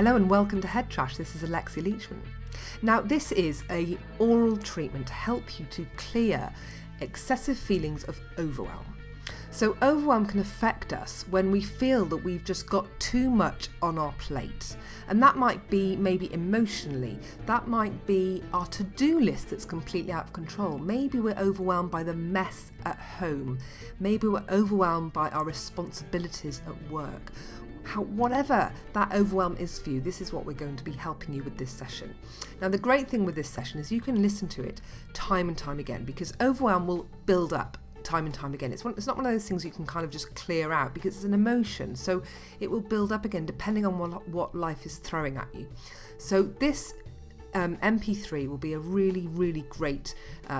Hello and welcome to Head Trash. This is Alexia Leachman. Now, this is a oral treatment to help you to clear excessive feelings of overwhelm. So overwhelm can affect us when we feel that we've just got too much on our plate. And that might be maybe emotionally, that might be our to-do list that's completely out of control. Maybe we're overwhelmed by the mess at home. Maybe we're overwhelmed by our responsibilities at work. Whatever that overwhelm is for you, this is what we're going to be helping you with this session. Now, the great thing with this session is you can listen to it time and time again, because overwhelm will build up time and time again. It's not one of those things you can kind of just clear out, because it's an emotion, so it will build up again depending on what life is throwing at you. So this MP3 will be a really, really great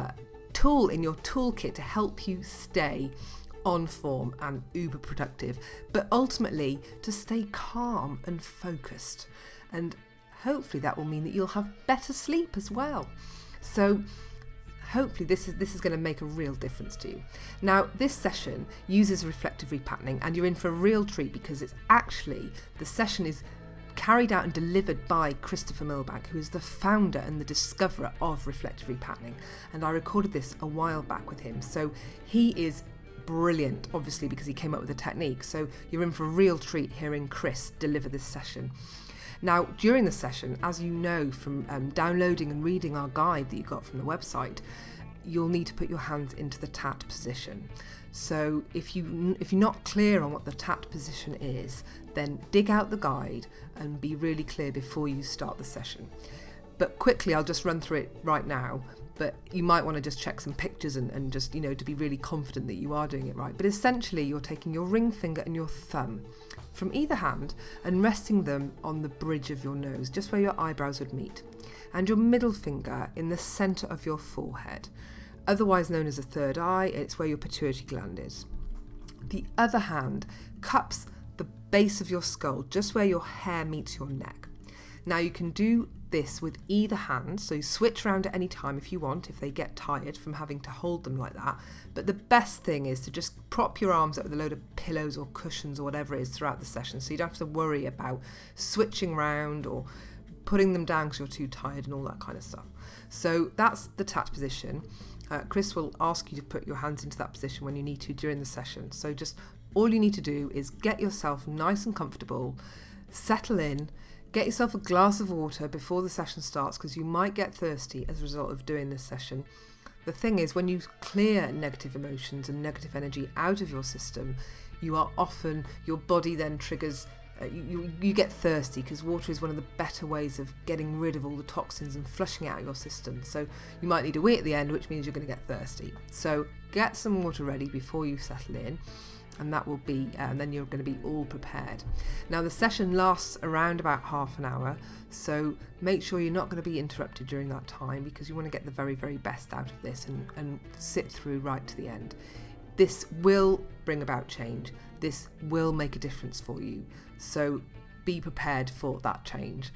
tool in your toolkit to help you stay on form and uber productive, but ultimately to stay calm and focused, and hopefully that will mean that you'll have better sleep as well. So hopefully this is going to make a real difference to you. Now, this session uses reflective repatterning, and you're in for a real treat, because it's actually, the session is carried out and delivered by Christopher Milbank, who is the founder and the discoverer of reflective repatterning, and I recorded this a while back with him. So he is brilliant, obviously, because he came up with the technique. So you're in for a real treat hearing Chris deliver this session. Now, during the session, as you know from downloading and reading our guide that you got from the website, you'll need to put your hands into the tat position. So if you're not clear on what the tat position is, then dig out the guide and be really clear before you start the session. But quickly, I'll just run through it right now. But you might want to just check some pictures and just, to be really confident that you are doing it right. But essentially, you're taking your ring finger and your thumb from either hand and resting them on the bridge of your nose, just where your eyebrows would meet, and your middle finger in the centre of your forehead, otherwise known as a third eye. It's where your pituitary gland is. The other hand cups the base of your skull, just where your hair meets your neck. Now, you can do this with either hand, so you switch around at any time if you want, if they get tired from having to hold them like that. But the best thing is to just prop your arms up with a load of pillows or cushions or whatever it is throughout the session, so you don't have to worry about switching around or putting them down because you're too tired and all that kind of stuff. So that's the tat position. Chris will ask you to put your hands into that position when you need to during the session. So just all you need to do is get yourself nice and comfortable, settle in, get yourself a glass of water before the session starts, because you might get thirsty as a result of doing this session. The thing is, when you clear negative emotions and negative energy out of your system, your body then triggers, you get thirsty, because water is one of the better ways of getting rid of all the toxins and flushing it out of your system. So you might need a wee at the end, which means you're going to get thirsty. So get some water ready before you settle in, and that will be, and then you're going to be all prepared. Now, the session lasts around about half an hour, so make sure you're not going to be interrupted during that time, because you want to get the very, very best out of this and sit through right to the end. This will bring about change. This will make a difference for you. So be prepared for that change,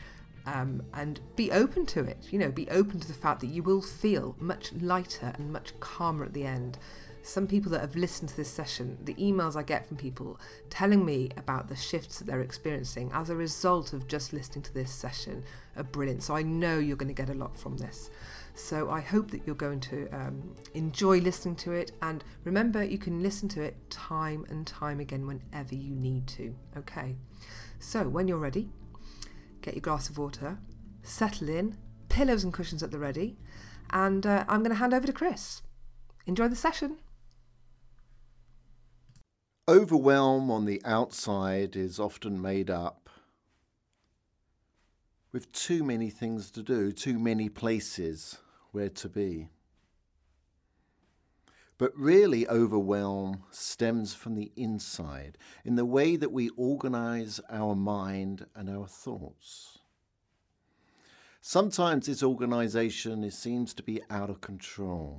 and be open to it. Be open to the fact that you will feel much lighter and much calmer at the end. Some people that have listened to this session, the emails I get from people telling me about the shifts that they're experiencing as a result of just listening to this session are brilliant. So I know you're going to get a lot from this. So I hope that you're going to enjoy listening to it. And remember, you can listen to it time and time again whenever you need to. Okay. So when you're ready, get your glass of water, settle in, pillows and cushions at the ready, and I'm going to hand over to Chris. Enjoy the session. Overwhelm on the outside is often made up with too many things to do, too many places where to be. But really, overwhelm stems from the inside, in the way that we organize our mind and our thoughts. Sometimes this organization seems to be out of control.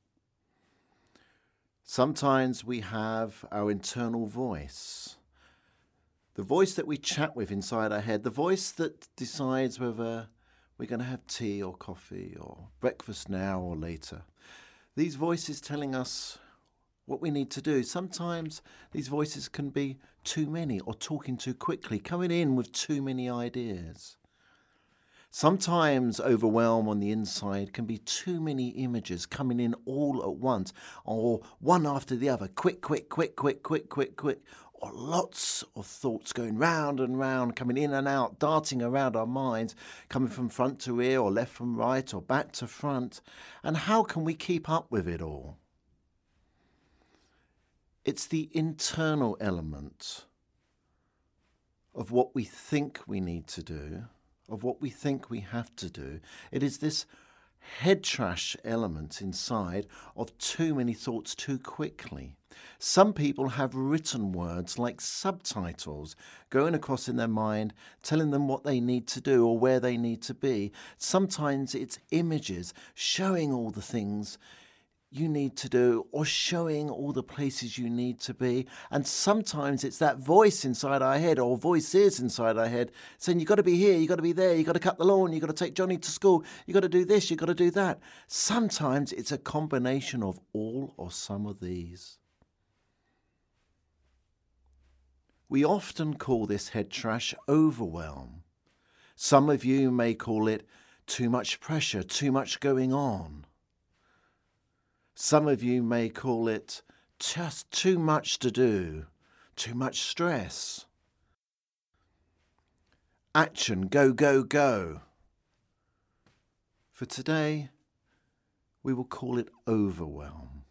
Sometimes we have our internal voice, the voice that we chat with inside our head, the voice that decides whether we're going to have tea or coffee or breakfast now or later. These voices telling us what we need to do. Sometimes these voices can be too many or talking too quickly, coming in with too many ideas. Sometimes overwhelm on the inside can be too many images coming in all at once, or one after the other, quick, or lots of thoughts going round and round, coming in and out, darting around our minds, coming from front to rear or left from right or back to front. And how can we keep up with it all? It's the internal element of what we think we need to do, of what we think we have to do. It is this head trash element inside of too many thoughts too quickly. Some people have written words like subtitles going across in their mind, telling them what they need to do or where they need to be. Sometimes it's images showing all the things you need to do or showing all the places you need to be. And sometimes it's that voice inside our head or voices inside our head saying, you've got to be here, you've got to be there, you've got to cut the lawn, you've got to take Johnny to school, you've got to do this, you've got to do that. Sometimes it's a combination of all or some of these. We often call this head trash overwhelm. Some of you may call it too much pressure, too much going on. Some of you may call it just too much to do, too much stress. Action, go, go, go. For today, we will call it overwhelm.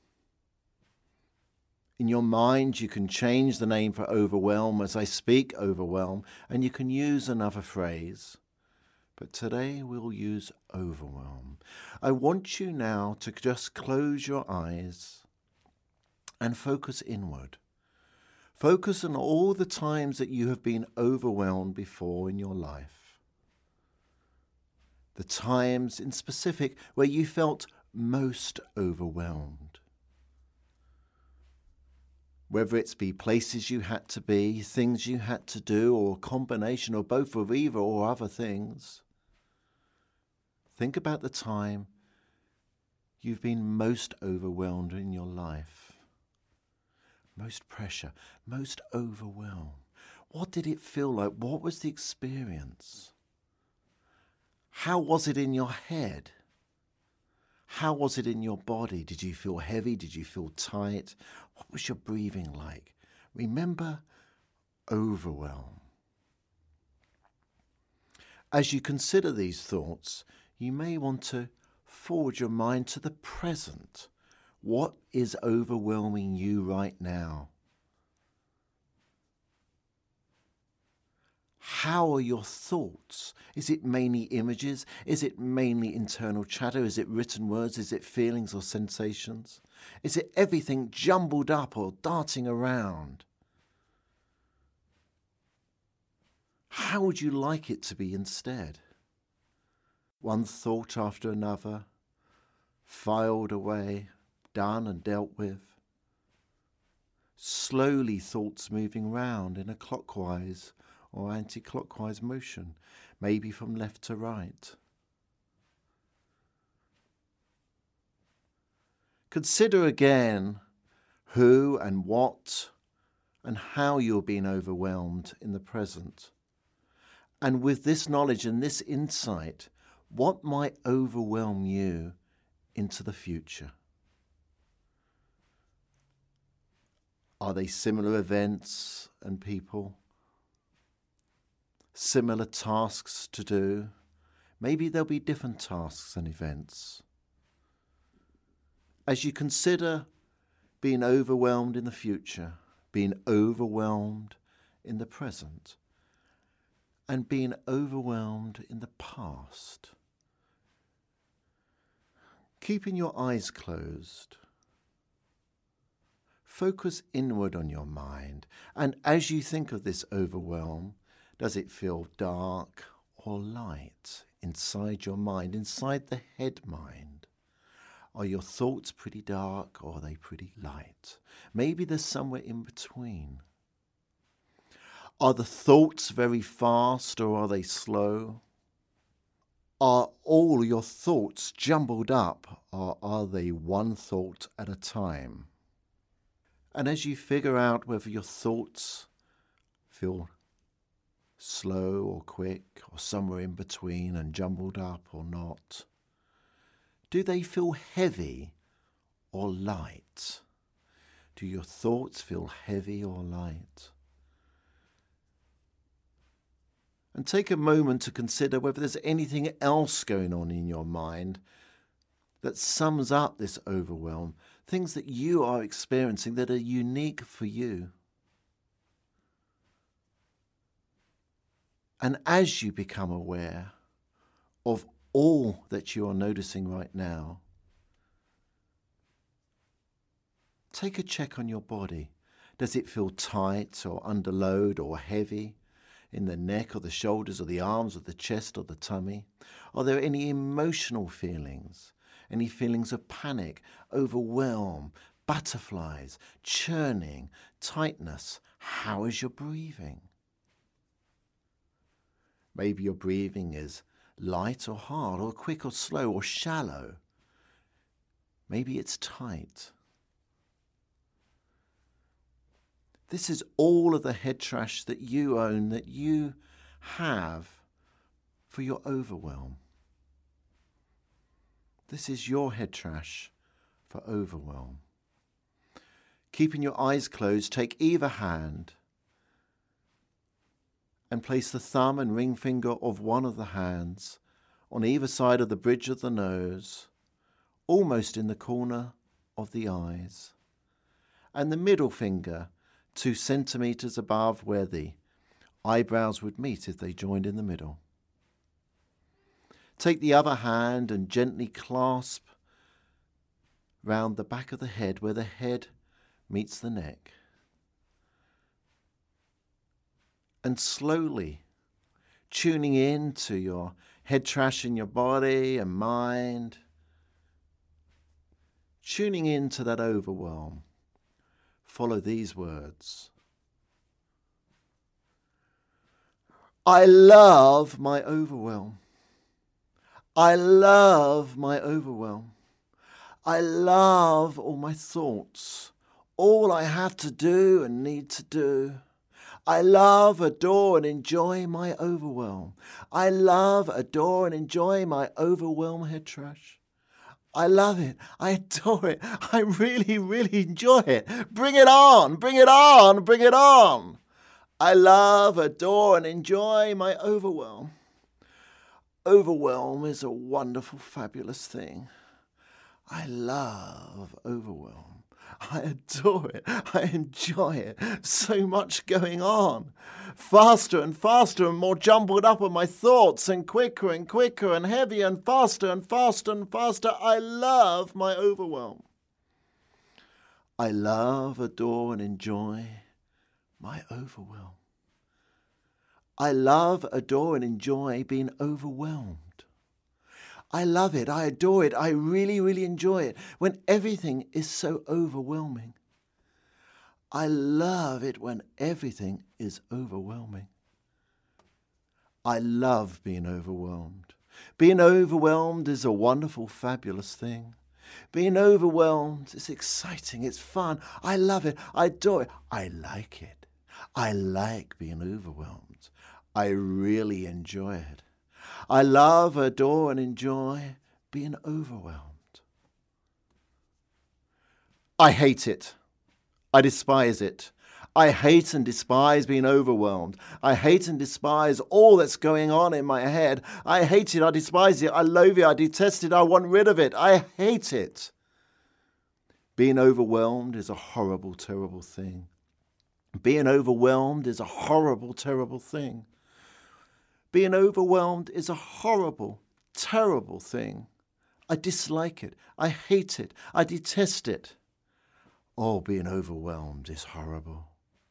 In your mind, you can change the name for overwhelm as I speak overwhelm, and you can use another phrase. But today we'll use overwhelm. I want you now to just close your eyes and focus inward. Focus on all the times that you have been overwhelmed before in your life. The times in specific where you felt most overwhelmed. Whether it's be places you had to be, things you had to do, or a combination of both of either or other things. Think about the time you've been most overwhelmed in your life. Most pressure, most overwhelmed. What did it feel like? What was the experience? How was it in your head? How was it in your body? Did you feel heavy? Did you feel tight? What was your breathing like? Remember, overwhelm. As you consider these thoughts, you may want to forward your mind to the present. What is overwhelming you right now? How are your thoughts? Is it mainly images? Is it mainly internal chatter? Is it written words? Is it feelings or sensations? Is it everything jumbled up or darting around? How would you like it to be instead? One thought after another, filed away, done and dealt with. Slowly thoughts moving round in a clockwise or anti-clockwise motion, maybe from left to right. Consider again who and what and how you're being overwhelmed in the present. And with this knowledge and this insight, what might overwhelm you into the future? Are they similar events and people? Similar tasks to do? Maybe there'll be different tasks and events. As you consider being overwhelmed in the future, being overwhelmed in the present, and being overwhelmed in the past, keeping your eyes closed, focus inward on your mind, and as you think of this overwhelm, does it feel dark or light inside your mind, inside the head mind? Are your thoughts pretty dark or are they pretty light? Maybe there's somewhere in between. Are the thoughts very fast or are they slow? Are all your thoughts jumbled up or are they one thought at a time? And as you figure out whether your thoughts feel slow or quick or somewhere in between and jumbled up or not, do they feel heavy or light? Do your thoughts feel heavy or light? And take a moment to consider whether there's anything else going on in your mind that sums up this overwhelm, things that you are experiencing that are unique for you. And as you become aware of all that you are noticing right now, take a check on your body. Does it feel tight or under load or heavy in the neck or the shoulders or the arms or the chest or the tummy? Are there any emotional feelings? Any feelings of panic, overwhelm, butterflies, churning, tightness? How is your breathing? Maybe your breathing is light or hard, or quick or slow, or shallow. Maybe it's tight. This is all of the head trash that you own, that you have for your overwhelm. This is your head trash for overwhelm. Keeping your eyes closed, take either hand and place the thumb and ring finger of one of the hands on either side of the bridge of the nose, almost in the corner of the eyes, and the middle finger 2 centimeters above where the eyebrows would meet if they joined in the middle. Take the other hand and gently clasp round the back of the head where the head meets the neck. And slowly tuning in to your head trash in your body and mind, tuning into that overwhelm, follow these words. I love my overwhelm. I love my overwhelm. I love all my thoughts, all I have to do and need to do. I love, adore and enjoy my overwhelm. I love, adore and enjoy my overwhelm head trash. I love it. I adore it. I really, really enjoy it. Bring it on, bring it on, bring it on. I love, adore and enjoy my overwhelm. Overwhelm is a wonderful, fabulous thing. I love overwhelm. I adore it. I enjoy it. So much going on. Faster and faster and more jumbled up are my thoughts, and quicker and heavier and faster and faster and faster. I love my overwhelm. I love, adore and enjoy my overwhelm. I love, adore and enjoy being overwhelmed. I love it, I adore it, I really, really enjoy it when everything is so overwhelming. I love it when everything is overwhelming. I love being overwhelmed. Being overwhelmed is a wonderful, fabulous thing. Being overwhelmed is exciting, it's fun. I love it, I adore it, I like it. I like being overwhelmed. I really enjoy it. I love, adore and enjoy being overwhelmed. I hate it. I despise it. I hate and despise being overwhelmed. I hate and despise all that's going on in my head. I hate it. I despise it. I loathe it. I detest it. I want rid of it. I hate it. Being overwhelmed is a horrible, terrible thing. Being overwhelmed is a horrible, terrible thing. Being overwhelmed is a horrible, terrible thing. I dislike it. I hate it. I detest it. Oh, being overwhelmed is horrible.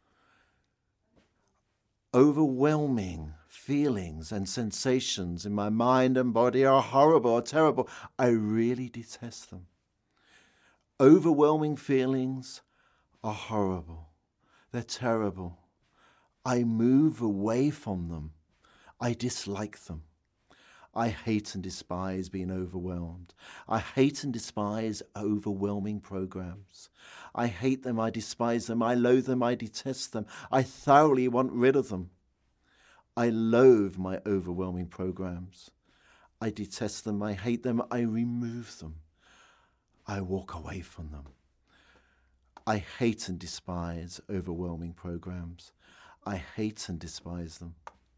Overwhelming feelings and sensations in my mind and body are horrible or terrible. I really detest them. Overwhelming feelings are horrible. They're terrible. I move away from them. I dislike them. I hate and despise being overwhelmed. I hate and despise overwhelming programs. I hate them, I despise them, I loathe them, I detest them. I thoroughly want rid of them. I loathe my overwhelming programs. I detest them, I hate them, I remove them. I walk away from them. I hate and despise overwhelming programs. I hate and despise them.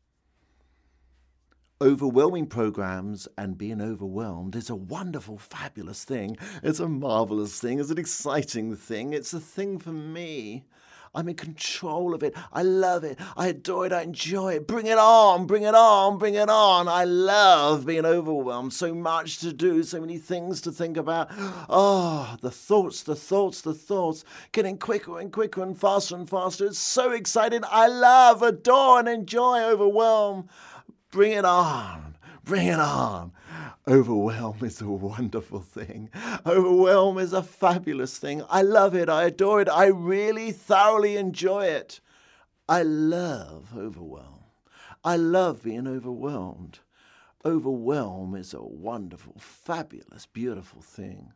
Overwhelming programs and being overwhelmed is a wonderful, fabulous thing. It's a marvelous thing. It's an exciting thing. It's a thing for me. I'm in control of it. I love it. I adore it. I enjoy it. Bring it on, bring it on, bring it on. I love being overwhelmed. So much to do, so many things to think about. Oh, the thoughts. Getting quicker and quicker and faster. It's so exciting. I love, adore, and enjoy overwhelm. Bring it on. Bring it on. Overwhelm is a wonderful thing. Overwhelm is a fabulous thing. I love it. I adore it. I really thoroughly enjoy it. I love overwhelm. I love being overwhelmed. Overwhelm is a wonderful, fabulous, beautiful thing.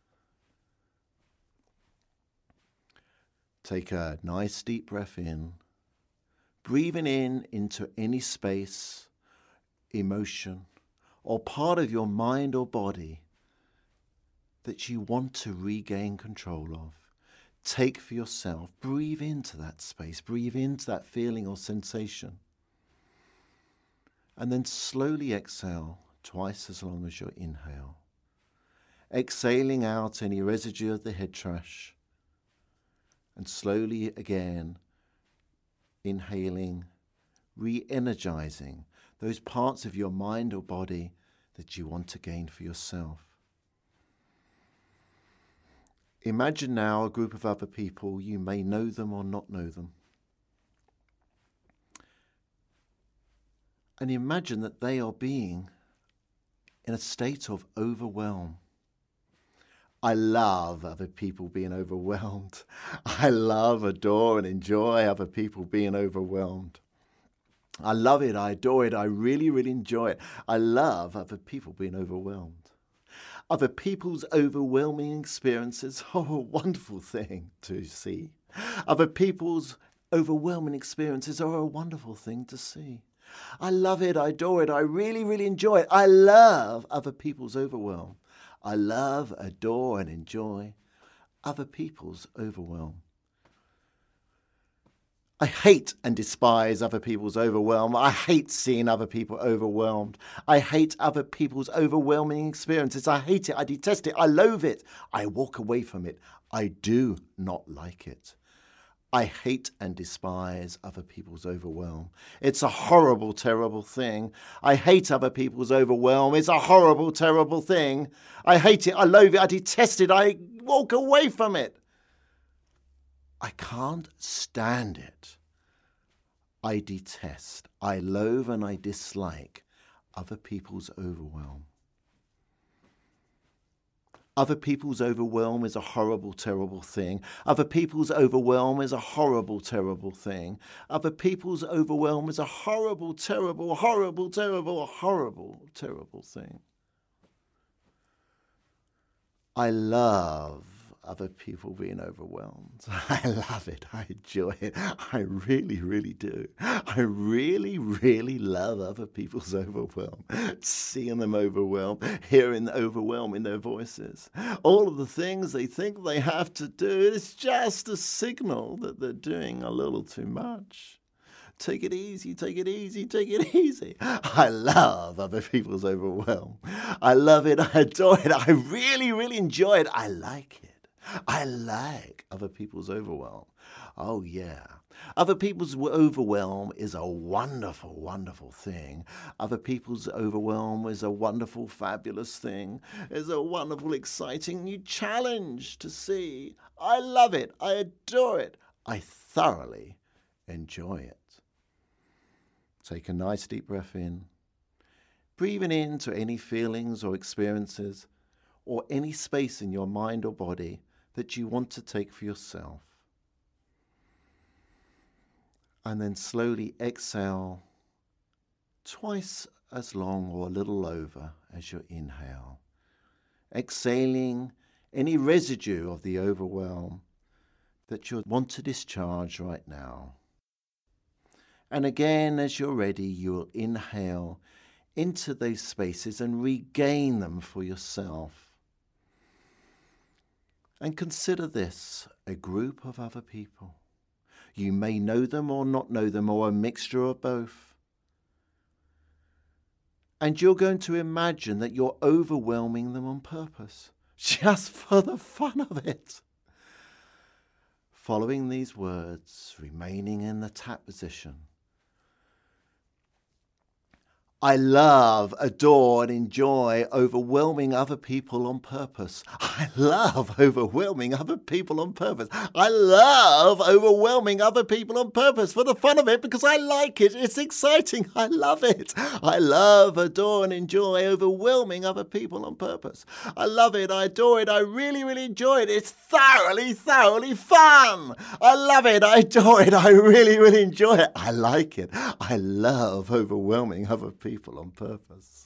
Take a nice deep breath in. Breathing in into any space, emotion, or part of your mind or body that you want to regain control of. Take for yourself. Breathe into that space. Breathe into that feeling or sensation. And then slowly exhale twice as long as your inhale. Exhaling out any residue of the head trash. And slowly again, inhaling, re-energizing those parts of your mind or body that you want to gain for yourself. Imagine now a group of other people. You may know them or not know them. And imagine that they are being in a state of overwhelm. I love other people being overwhelmed. I love, adore, and enjoy other people being overwhelmed. I love it, I adore it, I really, really enjoy it. I love other people being overwhelmed. Other people's overwhelming experiences are a wonderful thing to see. Other people's overwhelming experiences are a wonderful thing to see. I love it, I adore it, I really, really enjoy it. I love other people's overwhelm. I love, adore, and enjoy other people's overwhelm. I hate and despise other people's overwhelm. I hate seeing other people overwhelmed. I hate other people's overwhelming experiences. I hate it. I detest it. I loathe it. I walk away from it. I do not like it. I hate and despise other people's overwhelm. It's a horrible, terrible thing. I hate other people's overwhelm. It's a horrible, terrible thing. I hate it. I loathe it. I detest it. I walk away from it. I can't stand it. I detest, I loathe, and I dislike other people's overwhelm. Other people's overwhelm is a horrible, terrible thing. Other people's overwhelm is a horrible, terrible thing. Other people's overwhelm is a horrible, terrible, horrible, terrible, horrible, terrible thing. I love other people being overwhelmed. I love it. I enjoy it. I really, really do. I really, really love other people's overwhelm. Seeing them overwhelmed, hearing the overwhelm in their voices. All of the things they think they have to do, it's just a signal that they're doing a little too much. Take it easy, take it easy, take it easy. I love other people's overwhelm. I love it. I adore it. I really, really enjoy it. I like it. I like other people's overwhelm. Oh, yeah. Other people's overwhelm is a wonderful, wonderful thing. Other people's overwhelm is a wonderful, fabulous thing. It's a wonderful, exciting new challenge to see. I love it. I adore it. I thoroughly enjoy it. Take a nice deep breath in. Breathing into any feelings or experiences or any space in your mind or body that you want to take for yourself. And then slowly exhale twice as long or a little over as your inhale, exhaling any residue of the overwhelm that you want to discharge right now. And again, as you're ready, you'll inhale into those spaces and regain them for yourself. And consider this, a group of other people. You may know them or not know them, or a mixture of both. And you're going to imagine that you're overwhelming them on purpose, just for the fun of it. Following these words, remaining in the tap position. I love, adore, and enjoy overwhelming other people on purpose. I love overwhelming other people on purpose. I love overwhelming other people on purpose for the fun of it, because I like it. It's exciting. I love it. I love, adore, and enjoy overwhelming other people on purpose. I love it. I adore it. I really, really enjoy it. It's thoroughly, thoroughly fun. I love it. I adore it. I really, really enjoy it. I like it. I love overwhelming other people on purpose.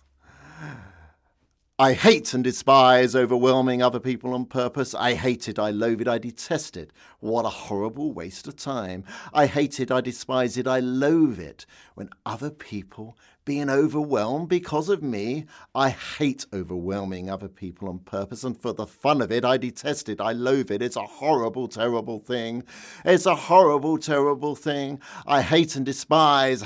I hate and despise overwhelming other people on purpose. I hate it, I loathe it, I detest it. What a horrible waste of time. I hate it, I despise it, I loathe it. When other people being overwhelmed because of me, I hate overwhelming other people on purpose, and for the fun of it, I detest it, I loathe it. It's a horrible, terrible thing. It's a horrible, terrible thing. I hate and despise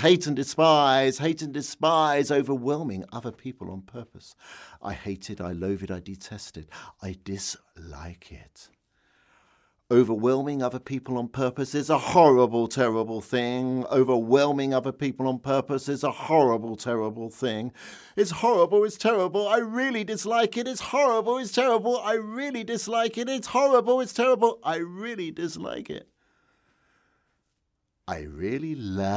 overwhelming other people on purpose. I hate it, I loathe it, I detest it, I dislike it. Overwhelming other people on purpose is a horrible, terrible thing. Overwhelming other people on purpose is a horrible, terrible thing. It's horrible, it's terrible, I really dislike it. It's horrible, it's terrible, I really dislike it. It's horrible, it's terrible, I really dislike it. I really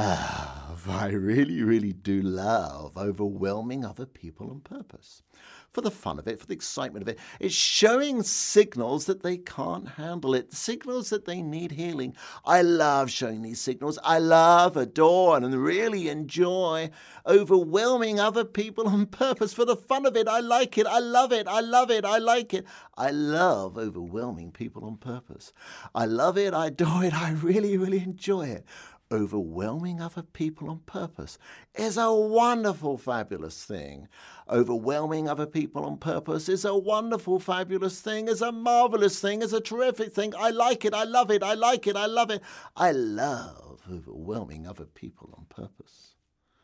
do love overwhelming other people on purpose. For the fun of it, for the excitement of it. It's showing signals that they can't handle it, signals that they need healing. I love showing these signals. I love, adore, and really enjoy overwhelming other people on purpose. For the fun of it, I like it, I love it, I love it, I like it. I love overwhelming people on purpose. I love it, I adore it, I really, really enjoy it. Overwhelming other people on purpose is a wonderful, fabulous thing. Overwhelming other people on purpose is a wonderful, fabulous thing, is a marvelous thing, is a terrific thing. I like it, I love it, I like it, I love it. I love overwhelming other people on purpose.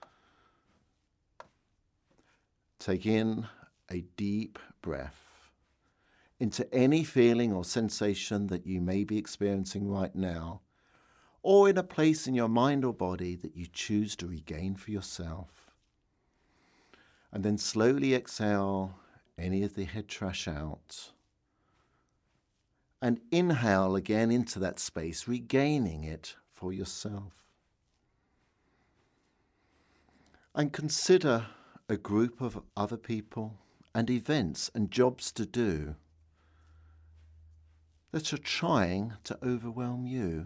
Take in a deep breath into any feeling or sensation that you may be experiencing right now, or in a place in your mind or body that you choose to regain for yourself. And then slowly exhale any of the head trash out. And inhale again into that space, regaining it for yourself. And consider a group of other people and events and jobs to do that are trying to overwhelm you.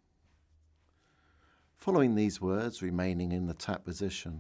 Following these words, remaining in the tap position.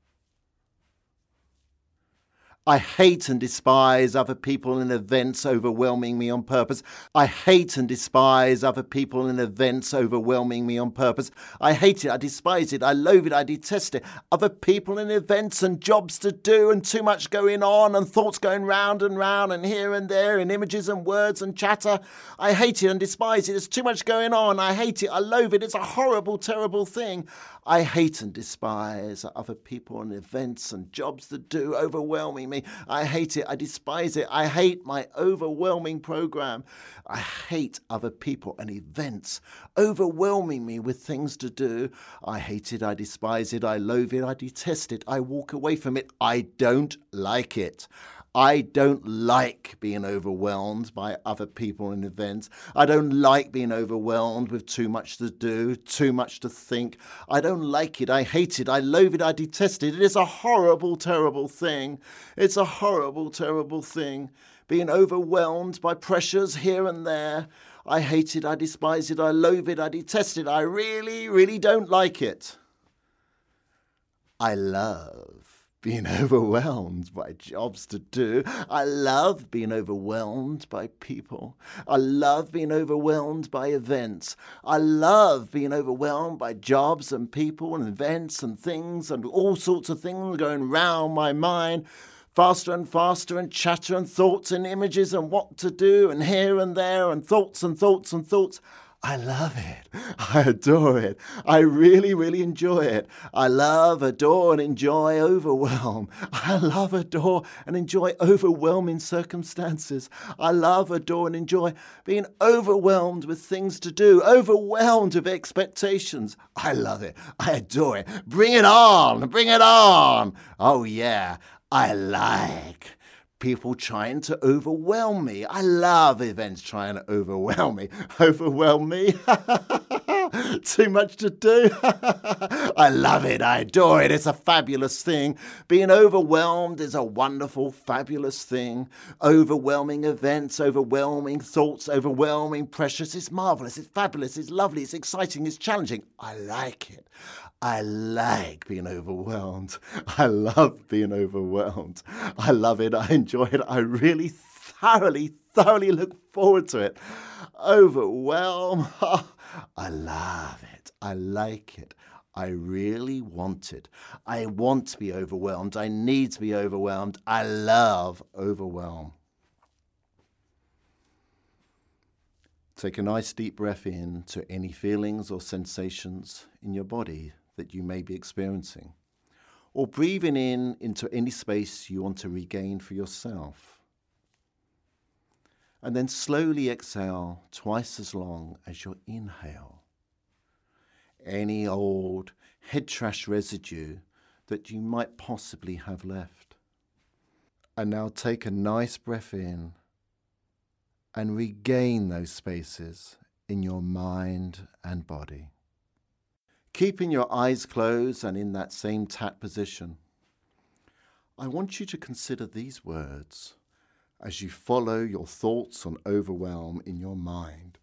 I hate and despise other people and events overwhelming me on purpose. I hate and despise other people and events overwhelming me on purpose. I hate it, I despise it, I loathe it, I detest it. Other people and events and jobs to do, and too much going on, and thoughts going round and here and there, and images and words and chatter. I hate it and despise it. There's too much going on. I hate it, I loathe it. It's a horrible, terrible thing. I hate and despise other people and events and jobs that do, overwhelming me. I hate it, I despise it. I hate my overwhelming program. I hate other people and events overwhelming me with things to do. I hate it, I despise it, I loathe it, I detest it. I walk away from it. I don't like it. I don't like being overwhelmed by other people and events. I don't like being overwhelmed with too much to do, too much to think. I don't like it. I hate it. I loathe it. I detest it. It is a horrible, terrible thing. It's a horrible, terrible thing. Being overwhelmed by pressures here and there. I hate it. I despise it. I loathe it. I detest it. I really, really don't like it. I love being overwhelmed by jobs to do. I love being overwhelmed by people. I love being overwhelmed by events. I love being overwhelmed by jobs and people and events and things and all sorts of things going round my mind. Faster and faster, and chatter and thoughts and images and what to do and here and there and thoughts and thoughts and thoughts. I love it. I adore it. I really, really enjoy it. I love, adore, and enjoy overwhelm. I love, adore, and enjoy overwhelming circumstances. I love, adore, and enjoy being overwhelmed with things to do, overwhelmed with expectations. I love it. I adore it. Bring it on. Bring it on. Oh, yeah. I like people trying to overwhelm me. I love events trying to overwhelm me. Overwhelm me? Too much to do? I love it. I adore it. It's a fabulous thing. Being overwhelmed is a wonderful, fabulous thing. Overwhelming events, overwhelming thoughts, overwhelming pressures. It's marvellous. It's fabulous. It's lovely. It's exciting. It's challenging. I like it. I like being overwhelmed. I love being overwhelmed. I love it. I enjoy it. I really thoroughly look forward to it. Overwhelm. I love it. I like it. I really want it. I want to be overwhelmed. I need to be overwhelmed. I love overwhelm. Take a nice deep breath in to any feelings or sensations in your body that you may be experiencing, or breathing in into any space you want to regain for yourself. And then slowly exhale twice as long as your inhale. Any old head trash residue that you might possibly have left. And now take a nice breath in and regain those spaces in your mind and body. Keeping your eyes closed and in that same tat position, I want you to consider these words as you follow your thoughts on overwhelm in your mind.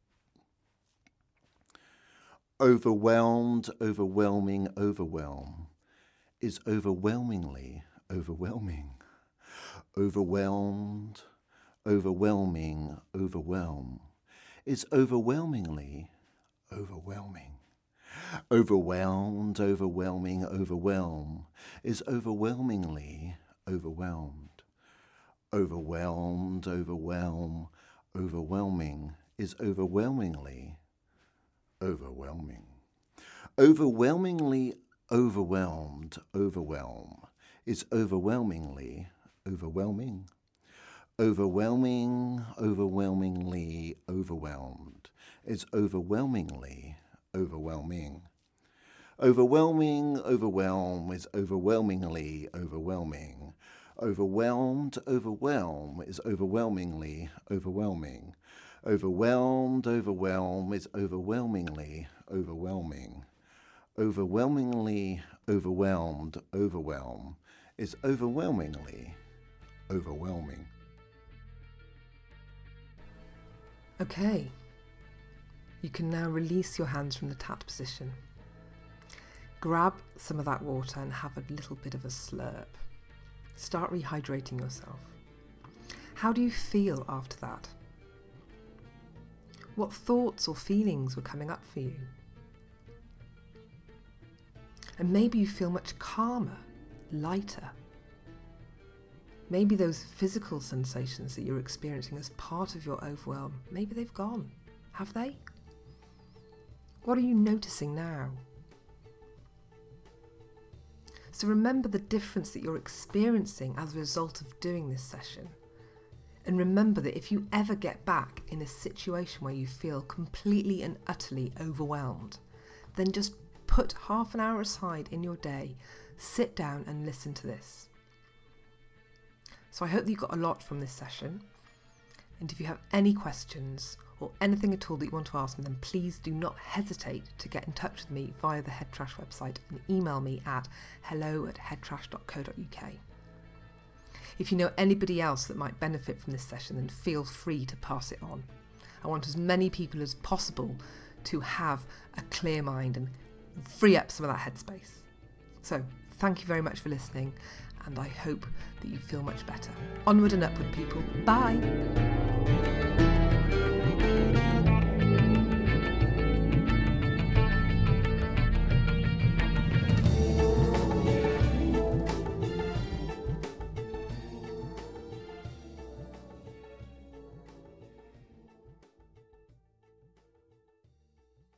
Overwhelmed, overwhelming, overwhelm is overwhelmingly overwhelming. Overwhelmed, overwhelming, overwhelm is overwhelmingly overwhelming. Overwhelmed, overwhelming, overwhelm is overwhelmingly overwhelmed. Overwhelmed, overwhelm, overwhelming is overwhelmingly overwhelming. Overwhelmingly overwhelmed, overwhelm is overwhelmingly overwhelming. Overwhelming, overwhelmingly overwhelmed is overwhelmingly overwhelming. Overwhelming, overwhelm is overwhelmingly overwhelming. Overwhelmed, overwhelm is overwhelmingly overwhelming. Overwhelmed, overwhelm is overwhelmingly overwhelming. Overwhelmingly overwhelmed, overwhelm is overwhelmingly overwhelming. Okay. You can now release your hands from the tat position. Grab some of that water and have a little bit of a slurp. Start rehydrating yourself. How do you feel after that? What thoughts or feelings were coming up for you? And maybe you feel much calmer, lighter. Maybe those physical sensations that you're experiencing as part of your overwhelm, maybe they've gone. Have they? What are you noticing now? So remember the difference that you're experiencing as a result of doing this session. And remember that if you ever get back in a situation where you feel completely and utterly overwhelmed, then just put half an hour aside in your day, sit down and listen to this. So I hope that you got a lot from this session. And if you have any questions or anything at all that you want to ask me, then please do not hesitate to get in touch with me via the Head Trash website and email me at hello@headtrash.co.uk. If you know anybody else that might benefit from this session, then feel free to pass it on. I want as many people as possible to have a clear mind and free up some of that headspace. So Thank you very much for listening, and I hope that you feel much better. Onward and upward, people. Bye.